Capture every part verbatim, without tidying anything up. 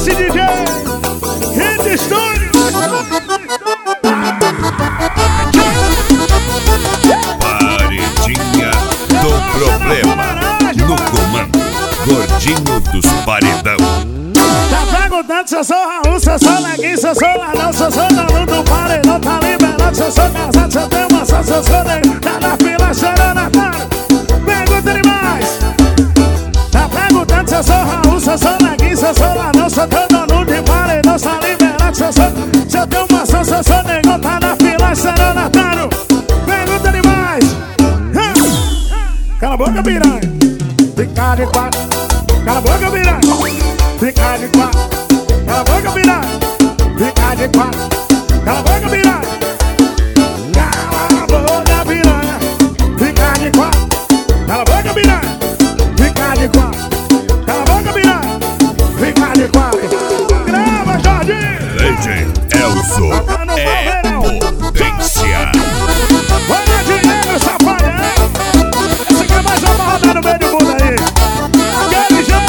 esse D J Hit Studio. Paredinha do problema. No comando, Gordinho dos Paredão. Tá perguntando se eu sou Raul, se eu sou Neguinho, se eu sou Lanão, se eu sou dono do paredão, tá liberado, se eu sou casado, se eu tenho maçã, se eu sou negro, tá na fila chorando a cara. Pergunta demais. Tá perguntando se eu sou Raul, se eu sou Neguinho, se eu sou Lanão, se eu tenho dono de paredão, tá liberado, se eu sou, se eu tenho maçã, se eu sou negro, tá na fila chorando a cara. Pergunta demais. Cala a boca, piranha. Fica de quatro. Cala a boca, piranha. Fica de quatro. Cala a boca, piranha. Fica de quatro. Cala a boca, piranha. Cala a boca, piranha. Fica de quatro. Cala a boca, piranha. Fica de quatro. Cala a boca, piranha. Fica de quatro. Grava, Jorginho. Lady Elzo é potência. Olha dinheiro, safadão. Esse aqui é mais uma rodada no meio do mundo aí. Aquele já.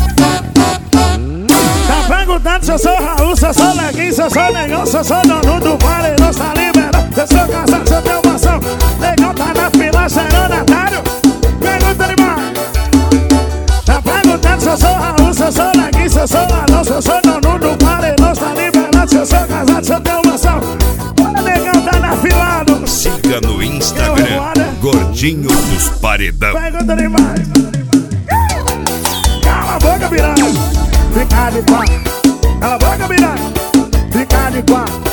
Tá perguntando se eu sou Raul, se eu sou Neguinho, se eu sou negão, se eu sou dono do paredão, tá liberado. Se eu sou casado, se eu tenho maçã, negão tá na fila, seronatário. Pergunta demais. Tá perguntando se eu sou Raul, se eu sou Neguinho, se eu sou Lanão, se eu sou dono do paredão, tá liberado. Se eu sou casado, se eu tenho maçã, o negão tá na fila. Siga no Instagram, Gordinho dos Paredão. Pergunta demais. Cala a boca, piranha. Fica de quatro. Cala a boca, piranha. Fica de quatro.